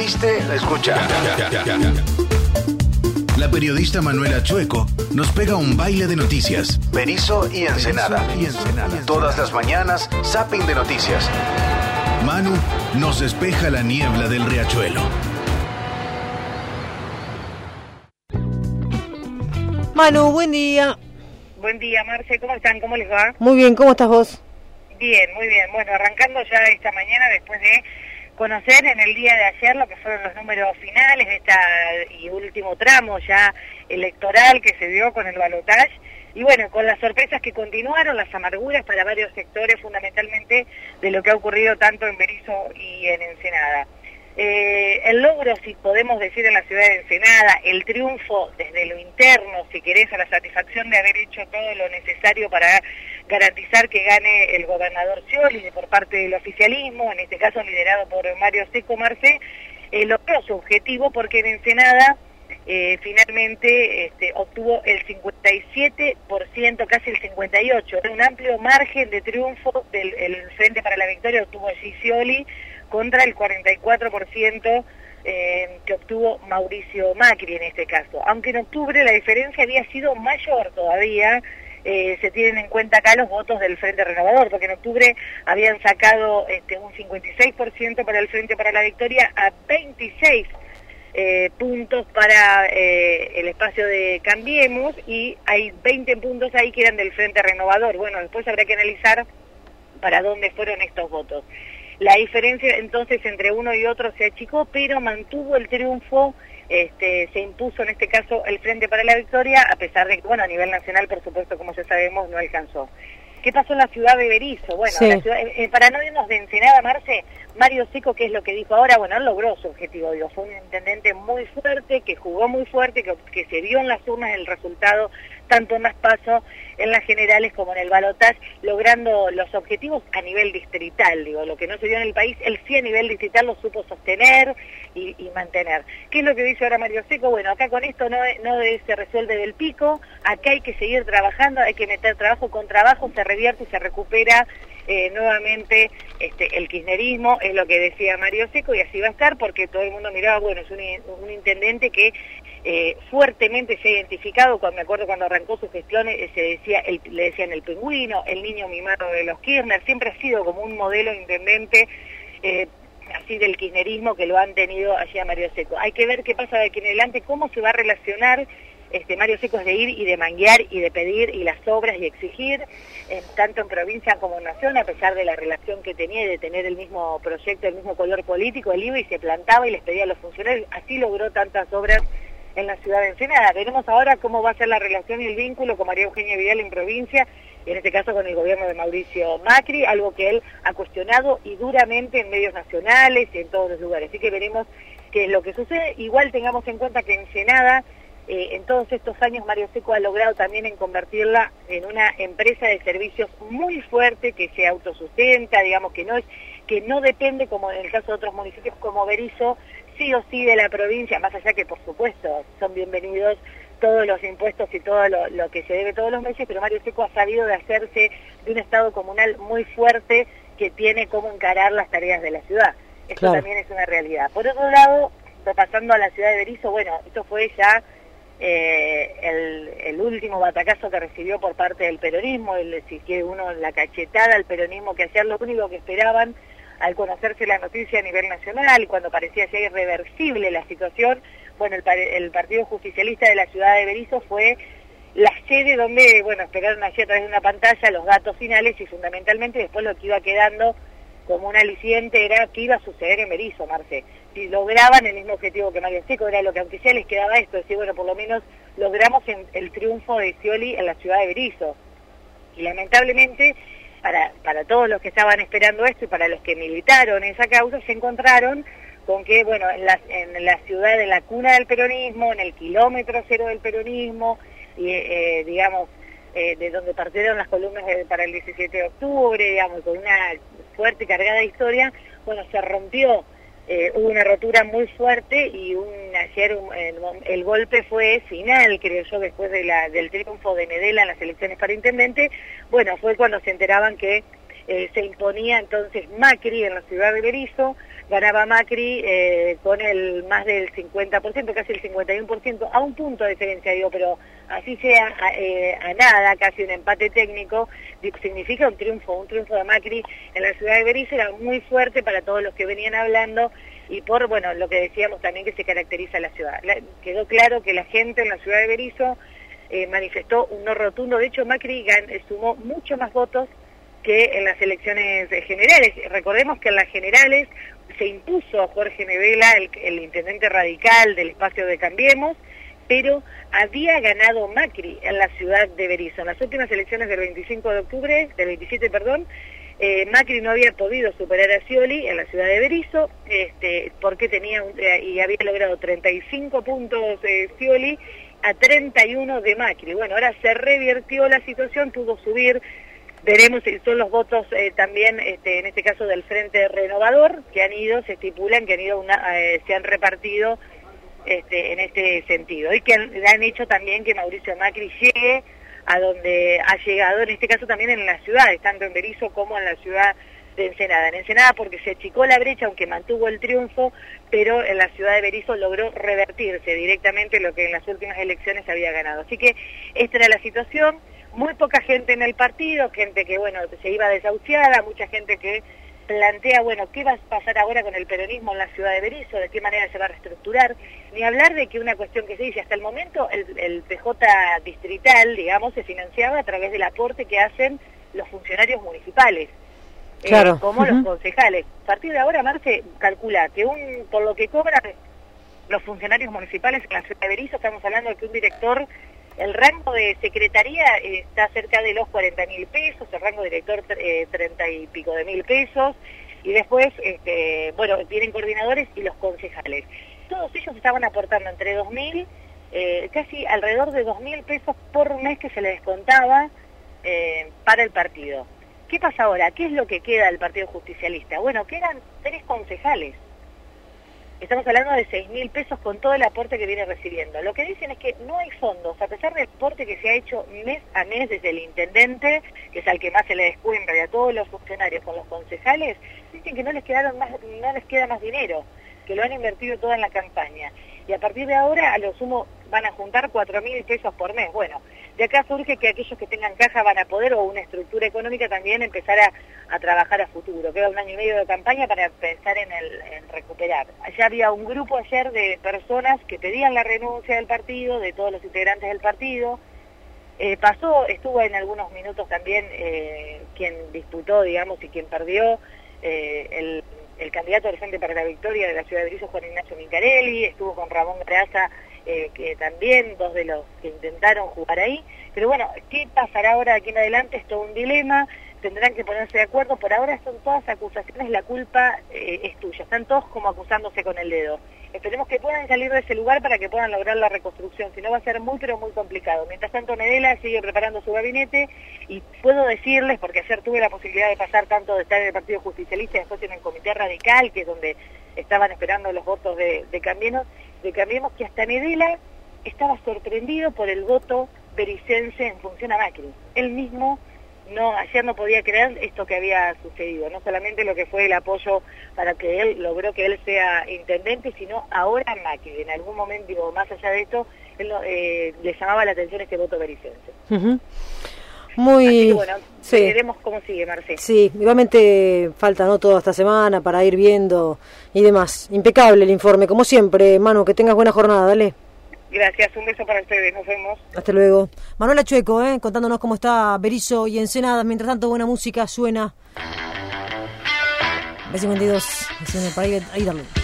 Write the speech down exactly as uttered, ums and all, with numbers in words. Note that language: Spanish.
perdiste, escucha. La periodista Manuela Chueco nos pega un baile de noticias. Berisso y Ensenada. Berisso y Ensenada. Todas las mañanas, zapping de noticias. Manu nos despeja la niebla del riachuelo. Manu, buen día. Buen día, Marce, ¿cómo están? ¿Cómo les va? Muy bien, ¿cómo estás vos? Bien, muy bien. Bueno, arrancando ya esta mañana después de conocer en el día de ayer lo que fueron los números finales de esta y último tramo ya electoral que se dio con el balotaje. Y bueno, con las sorpresas que continuaron, las amarguras para varios sectores, fundamentalmente de lo que ha ocurrido tanto en Berisso y en Ensenada. Eh, el logro, si podemos decir, en la ciudad de Ensenada, el triunfo desde lo interno, si querés, a la satisfacción de haber hecho todo lo necesario para garantizar que gane el gobernador Scioli por parte del oficialismo, en este caso liderado por Mario Seco Marce, eh, logró su objetivo porque en Ensenada eh, finalmente este, obtuvo el cincuenta y siete por ciento, casi el cincuenta y ocho por ciento, un amplio margen de triunfo del el Frente para la Victoria obtuvo allí Scioli, contra el cuarenta y cuatro por ciento eh, que obtuvo Mauricio Macri en este caso. Aunque en octubre la diferencia había sido mayor todavía, eh, se tienen en cuenta acá los votos del Frente Renovador, porque en octubre habían sacado este, un cincuenta y seis por ciento para el Frente para la Victoria a veintiséis eh, puntos para eh, el espacio de Cambiemos, y hay veinte puntos ahí que eran del Frente Renovador. Bueno, después habrá que analizar para dónde fueron estos votos. La diferencia entonces entre uno y otro se achicó, pero mantuvo el triunfo, este, se impuso en este caso el Frente para la Victoria, a pesar de que, bueno, a nivel nacional, por supuesto, como ya sabemos, no alcanzó. ¿Qué pasó en la ciudad de Berisso? Bueno, sí. la ciudad, eh, para no irnos de Ensenada, Marce, Mario Seco, ¿qué es lo que dijo ahora? Bueno, él logró su objetivo, digo, fue un intendente muy fuerte, que jugó muy fuerte, que, que se vio en las urnas el resultado, tanto en las PASO, en las generales como en el balotaje, logrando los objetivos a nivel distrital, digo, lo que no se dio en el país, él sí a nivel distrital lo supo sostener y, y mantener. ¿Qué es lo que dice ahora Mario Seco? Bueno, acá con esto no, no se resuelve del pico, acá hay que seguir trabajando, hay que meter trabajo con trabajo, se revierte y se recupera eh, nuevamente este, el kirchnerismo, es lo que decía Mario Seco, y así va a estar, porque todo el mundo miraba, bueno, es un, un intendente que eh, fuertemente se ha identificado, cuando, me acuerdo cuando arrancó su gestión, eh, se decía, el, le decían el pingüino, el niño mimado de los Kirchner, siempre ha sido como un modelo intendente eh, así del kirchnerismo que lo han tenido allí a Mario Seco. Hay que ver qué pasa de aquí en adelante, cómo se va a relacionar. Este, Mario Seco es de ir y de manguear y de pedir y las obras y exigir, eh, tanto en provincia como en nación, a pesar de la relación que tenía y de tener el mismo proyecto, el mismo color político, él iba y se plantaba y les pedía a los funcionarios, así logró tantas obras en la ciudad de Ensenada. Veremos ahora cómo va a ser la relación y el vínculo con María Eugenia Vidal en provincia, y en este caso con el gobierno de Mauricio Macri, algo que él ha cuestionado y duramente en medios nacionales y en todos los lugares. Así que veremos qué es lo que sucede. Igual tengamos en cuenta que Ensenada, Eh, en todos estos años Mario Seco ha logrado también en convertirla en una empresa de servicios muy fuerte, que se autosustenta, digamos, que no es, que no depende, como en el caso de otros municipios como Berisso, sí o sí de la provincia, más allá que por supuesto son bienvenidos todos los impuestos y todo lo, lo que se debe todos los meses, pero Mario Seco ha sabido de hacerse de un Estado comunal muy fuerte que tiene cómo encarar las tareas de la ciudad. Esto claro. También es una realidad. Por otro lado, pasando a la ciudad de Berisso, bueno, esto fue ya Eh, el, el último batacazo que recibió por parte del peronismo, el, si quiere uno la cachetada al peronismo, que ayer lo único que esperaban al conocerse la noticia a nivel nacional, cuando parecía ya irreversible la situación, bueno, el, el Partido Justicialista de la ciudad de Berisso fue la sede donde, bueno, esperaron allí a través de una pantalla los datos finales, y fundamentalmente después lo que iba quedando como un aliciente era qué iba a suceder en Berisso, Marce. Si lograban el mismo objetivo que Mario Seco, era lo que aunque sea les quedaba esto, decir, bueno, por lo menos logramos en, el triunfo de Scioli en la ciudad de Berisso. Y lamentablemente, para, para todos los que estaban esperando esto y para los que militaron esa causa, se encontraron con que, bueno, en la, en la ciudad, en la cuna del peronismo, en el kilómetro cero del peronismo, y eh, digamos, eh, de donde partieron las columnas de, para el diecisiete de octubre, digamos, con una fuerte y cargada historia, bueno, se rompió, eh, hubo una rotura muy fuerte, y un, ayer un, el, el golpe fue final, creo yo, después de la, del triunfo de Medela en las elecciones para intendente. Bueno, fue cuando se enteraban que eh, se imponía entonces Macri en la ciudad de Berisso, ganaba Macri eh, con el más del cincuenta por ciento, casi el cincuenta y uno por ciento, a un punto de diferencia, digo, pero así sea a, eh, a nada, casi un empate técnico, digo, significa un triunfo, un triunfo de Macri en la ciudad de Berisso, era muy fuerte para todos los que venían hablando, y por, bueno, lo que decíamos también que se caracteriza la ciudad. La, quedó claro que la gente en la ciudad de Berisso eh, manifestó un no rotundo, de hecho Macri gan, sumó mucho más votos que en las elecciones generales. Recordemos que en las generales se impuso a Jorge Nevela, el, el intendente radical del espacio de Cambiemos, pero había ganado Macri en la ciudad de Berisso. En las últimas elecciones del veinticinco de octubre, del veintisiete, perdón, Eh, Macri no había podido superar a Scioli en la ciudad de Berisso, este, porque tenía un, eh, y había logrado treinta y cinco puntos eh, Scioli a treinta y uno de Macri. Bueno, ahora se revirtió la situación, pudo subir, veremos si son los votos eh, también, este, en este caso del Frente Renovador, que han ido, se estipulan que han ido, una, eh, se han repartido este, en este sentido, y que han, han hecho también que Mauricio Macri llegue a donde ha llegado, en este caso también en las ciudades, tanto en Berisso como en la ciudad de Ensenada. En Ensenada porque se achicó la brecha, aunque mantuvo el triunfo, pero en la ciudad de Berisso logró revertirse directamente lo que en las últimas elecciones había ganado. Así que esta era la situación, muy poca gente en el partido, gente que, bueno, se iba desahuciada, mucha gente que plantea, bueno, ¿qué va a pasar ahora con el peronismo en la ciudad de Berisso? ¿De qué manera se va a reestructurar? Ni hablar de que una cuestión que se dice, hasta el momento el, el P J distrital, digamos, se financiaba a través del aporte que hacen los funcionarios municipales, claro. eh, como uh-huh. los concejales. A partir de ahora, Marce, calcula que un por lo que cobran los funcionarios municipales en la ciudad de Berisso, estamos hablando de que un director, el rango de secretaría eh, está cerca de los cuarenta mil pesos, el rango de director eh, treinta y pico de mil pesos, y después, este, bueno, vienen coordinadores y los concejales. Todos ellos estaban aportando entre dos mil, eh, casi alrededor de dos mil pesos por mes que se les descontaba eh, para el partido. ¿Qué pasa ahora? ¿Qué es lo que queda del Partido Justicialista? Bueno, quedan tres concejales. Estamos hablando de seis mil pesos con todo el aporte que viene recibiendo. Lo que dicen es que no hay fondos, a pesar del aporte que se ha hecho mes a mes desde el intendente, que es al que más se le descuenta, y a todos los funcionarios con los concejales, dicen que no les quedaron más, no les queda más dinero, que lo han invertido todo en la campaña. Y a partir de ahora, a lo sumo, van a juntar cuatro mil pesos por mes. Bueno, de acá surge que aquellos que tengan caja van a poder, o una estructura económica también, empezar a, a trabajar a futuro. Queda un año y medio de campaña para pensar en, el, en recuperar. Allá había un grupo ayer de personas que pedían la renuncia del partido, de todos los integrantes del partido. Eh, pasó, estuvo en algunos minutos también eh, quien disputó, digamos, y quien perdió, eh, el... el candidato del Frente para la Victoria de la ciudad de Berisso, Juan Ignacio Mincarelli, estuvo con Ramón Graza, eh, que también, dos de los que intentaron jugar ahí. Pero bueno, ¿qué pasará ahora de aquí en adelante? Es todo un dilema, tendrán que ponerse de acuerdo. Por ahora son todas acusaciones, la culpa eh, es tuya, están todos como acusándose con el dedo. Esperemos que puedan salir de ese lugar para que puedan lograr la reconstrucción, si no va a ser muy pero muy complicado. Mientras tanto, Nevela sigue preparando su gabinete, y puedo decirles, porque ayer tuve la posibilidad de pasar tanto de estar en el Partido Justicialista y después en el Comité Radical, que es donde estaban esperando los votos de, de Cambiemos, de Cambiemos, que hasta Nevela estaba sorprendido por el voto bericense en función a Macri. Él mismo no, ayer no podía creer esto que había sucedido, no solamente lo que fue el apoyo para que él logró que él sea intendente, sino ahora Macri. En algún momento, digo, más allá de esto, él, eh, le llamaba la atención este voto bericense. Uh-huh. Muy... Así que bueno, sí. Veremos cómo sigue, Marcelo. Sí, igualmente falta, ¿no?, toda esta semana para ir viendo y demás. Impecable el informe, como siempre, Manu, que tengas buena jornada, dale. Gracias, un beso para ustedes, nos vemos. Hasta luego. Manuela Chueco, ¿eh? contándonos cómo está Berisso y Ensenada. Mientras tanto, buena música suena. B cincuenta y dos, para ir, ahí dale.